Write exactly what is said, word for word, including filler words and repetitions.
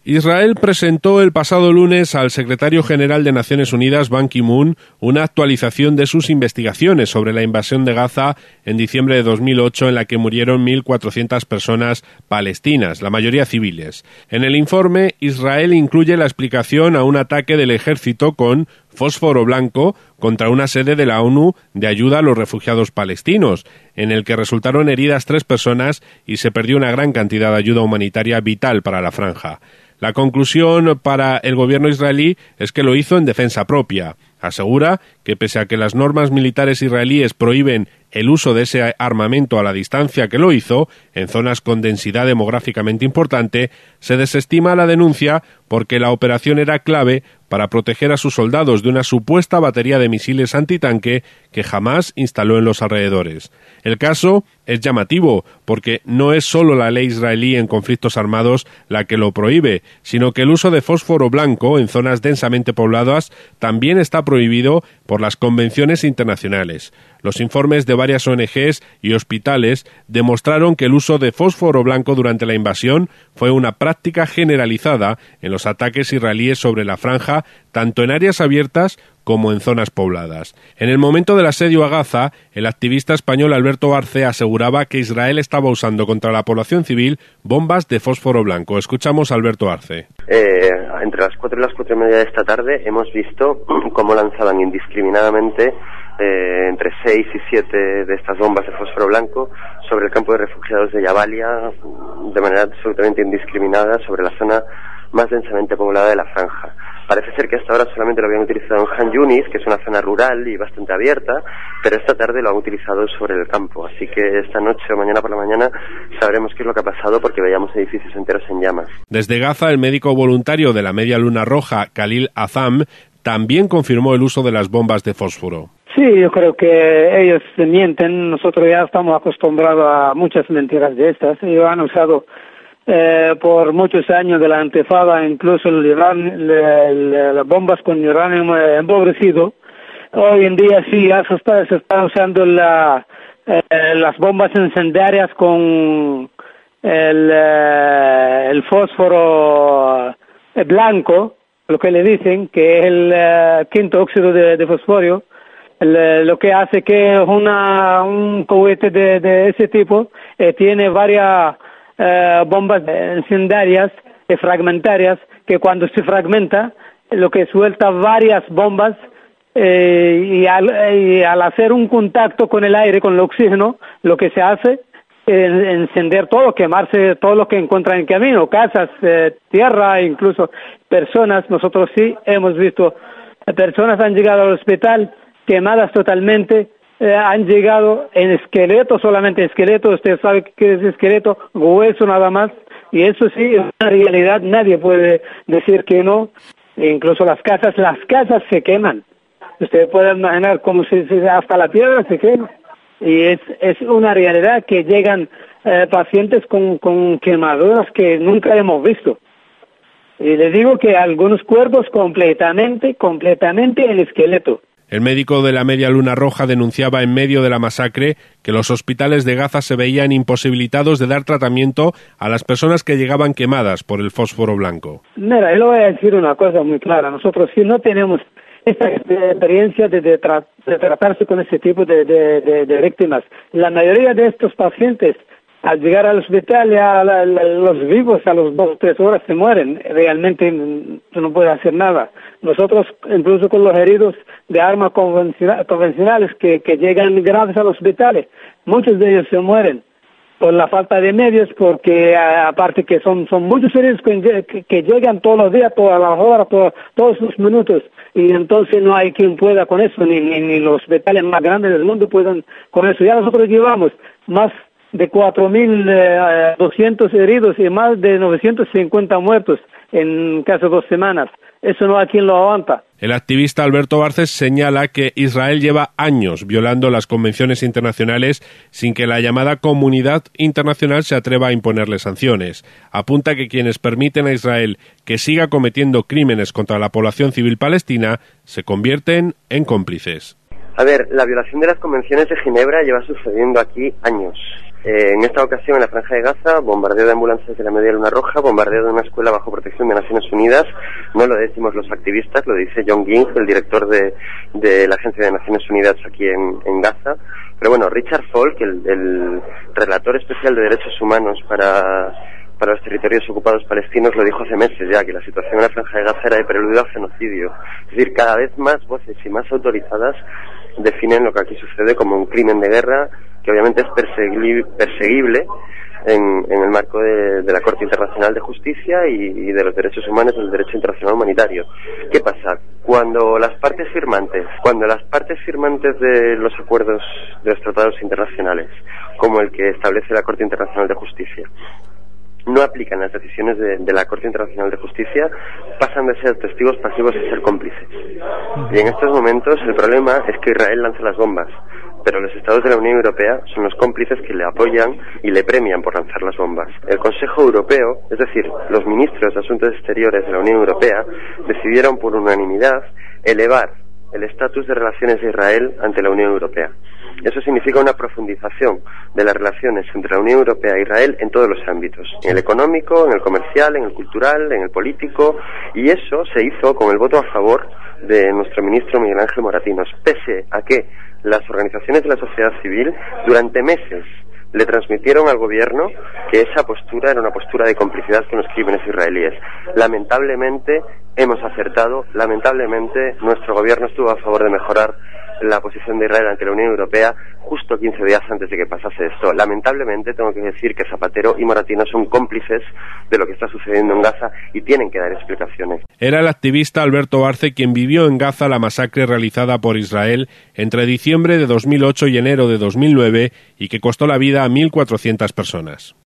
Israel presentó el pasado lunes al secretario general de Naciones Unidas, Ban Ki-moon, una actualización de sus investigaciones sobre la invasión de Gaza en diciembre de dos mil ocho, en la que murieron mil cuatrocientas personas palestinas, la mayoría civiles. En el informe, Israel incluye la explicación a un ataque del ejército con fósforo blanco contra una sede de la ONU de ayuda a los refugiados palestinos, en el que resultaron heridas tres personas y se perdió una gran cantidad de ayuda humanitaria vital para la franja. La conclusión para el gobierno israelí es que lo hizo en defensa propia. Asegura que pese a que las normas militares israelíes prohíben el uso de ese armamento a la distancia que lo hizo, en zonas con densidad demográficamente importante, se desestima la denuncia porque la operación era clave para proteger a sus soldados de una supuesta batería de misiles antitanque que Hamás instaló en los alrededores. El caso es llamativo porque no es solo la ley israelí en conflictos armados la que lo prohíbe, sino que el uso de fósforo blanco en zonas densamente pobladas también está prohibido por las convenciones internacionales. Los informes de varias O N Ges y hospitales demostraron que el uso de fósforo blanco durante la invasión fue una práctica generalizada en los ataques israelíes sobre la franja, tanto en áreas abiertas como en zonas pobladas. En el momento del asedio a Gaza, el activista español Alberto Arce aseguraba que Israel estaba usando contra la población civil bombas de fósforo blanco. Escuchamos a Alberto Arce. Eh, entre las cuatro y las cuatro y media de esta tarde hemos visto cómo lanzaban indiscriminadamente Eh, entre seis y siete de estas bombas de fósforo blanco sobre el campo de refugiados de Jabalia, de manera absolutamente indiscriminada, sobre la zona más densamente poblada de la franja. Parece ser que hasta ahora solamente lo habían utilizado en Han Yunis, que es una zona rural y bastante abierta, pero esta tarde lo han utilizado sobre el campo. Así que esta noche o mañana por la mañana sabremos qué es lo que ha pasado, porque veíamos edificios enteros en llamas. Desde Gaza, el médico voluntario de la Media Luna Roja, Khalil Azam, también confirmó el uso de las bombas de fósforo. Sí, yo creo que ellos mienten. Nosotros ya estamos acostumbrados a muchas mentiras de estas. Ellos han usado eh, por muchos años de la Intifada, incluso el Irán, le, le, las bombas con uranio empobrecido. Hoy en día sí, ya se está, se está usando la, eh, las bombas incendiarias con el, eh, el fósforo blanco, lo que le dicen, que es el eh, quinto óxido de, de fosforio. El, lo que hace que una, un cohete de, de ese tipo eh, tiene varias eh, bombas incendiarias y fragmentarias, que cuando se fragmenta, lo que suelta varias bombas eh, y, al, y al hacer un contacto con el aire, con el oxígeno, lo que se hace es encender todo, quemarse todo lo que encuentra en el camino, casas, eh, tierra, incluso personas. Nosotros sí hemos visto eh, personas han llegado al hospital quemadas totalmente, eh, han llegado en esqueleto, solamente esqueleto. Usted sabe qué es esqueleto, hueso nada más, y eso sí es una realidad, nadie puede decir que no. E incluso las casas, las casas se queman. Usted puede imaginar cómo se, se hasta la piedra se quema, y es, es una realidad que llegan eh, pacientes con, con quemaduras que nunca hemos visto. Y les digo que algunos cuerpos completamente, completamente en esqueleto. El médico de la Media Luna Roja denunciaba en medio de la masacre que los hospitales de Gaza se veían imposibilitados de dar tratamiento a las personas que llegaban quemadas por el fósforo blanco. Mira, yo le voy a decir una cosa muy clara. Nosotros sí no tenemos esta experiencia de, de, tra de tratarse con este tipo de, de, de, de víctimas. La mayoría de estos pacientes, al llegar al hospital, ya la, la, los vivos a los dos o tres horas se mueren. Realmente no puede hacer nada. Nosotros, incluso con los heridos de armas convencionales, convencionales que, que llegan graves a los hospitales, muchos de ellos se mueren por la falta de medios, porque aparte que son son muchos heridos que, que, que llegan todos los días, todas las horas, todo, todos los minutos, y entonces no hay quien pueda con eso, ni, ni, ni los hospitales más grandes del mundo puedan con eso. Ya nosotros llevamos más de cuatro mil doscientos heridos y más de novecientos cincuenta muertos en casi dos semanas. Eso no hay quien lo aguanta. El activista Alberto Barces señala que Israel lleva años violando las convenciones internacionales sin que la llamada comunidad internacional se atreva a imponerle sanciones. Apunta que quienes permiten a Israel que siga cometiendo crímenes contra la población civil palestina se convierten en cómplices. A ver, la violación de las convenciones de Ginebra lleva sucediendo aquí años. Eh, en esta ocasión, en la Franja de Gaza, bombardeo de ambulancias de la Media Luna Roja, bombardeo de una escuela bajo protección de Naciones Unidas. No lo decimos los activistas, lo dice John Ging, el director de, de la Agencia de Naciones Unidas aquí en, en Gaza. Pero bueno, Richard Falk, el, el relator especial de derechos humanos para, para los territorios ocupados palestinos, lo dijo hace meses ya, que la situación en la Franja de Gaza era de preludio a genocidio. Es decir, cada vez más voces y más autorizadas definen lo que aquí sucede como un crimen de guerra, que obviamente es persegui- perseguible en, en el marco de, de la Corte Internacional de Justicia y, y de los derechos humanos y del derecho internacional humanitario. ¿Qué pasa? Cuando las partes firmantes, cuando las partes firmantes de los acuerdos de los tratados internacionales, como el que establece la Corte Internacional de Justicia, no aplican las decisiones de, de la Corte Internacional de Justicia, pasan de ser testigos pasivos a ser cómplices. Y en estos momentos el problema es que Israel lanza las bombas, pero los Estados de la Unión Europea son los cómplices que le apoyan y le premian por lanzar las bombas. El Consejo Europeo, es decir, los ministros de Asuntos Exteriores de la Unión Europea, decidieron por unanimidad elevar el estatus de relaciones de Israel ante la Unión Europea. Eso significa una profundización de las relaciones entre la Unión Europea e Israel en todos los ámbitos, en el económico, en el comercial, en el cultural, en el político, y eso se hizo con el voto a favor de nuestro ministro Miguel Ángel Moratinos, pese a que las organizaciones de la sociedad civil durante meses le transmitieron al gobierno que esa postura era una postura de complicidad con los crímenes israelíes. Lamentablemente hemos acertado, lamentablemente nuestro gobierno estuvo a favor de mejorar la posición de Israel ante la Unión Europea justo quince días antes de que pasase esto. Lamentablemente tengo que decir que Zapatero y Moratino son cómplices de lo que está sucediendo en Gaza y tienen que dar explicaciones. Era el activista Alberto Arce quien vivió en Gaza la masacre realizada por Israel entre diciembre de dos mil ocho y enero de dos mil nueve y que costó la vida a mil cuatrocientas personas.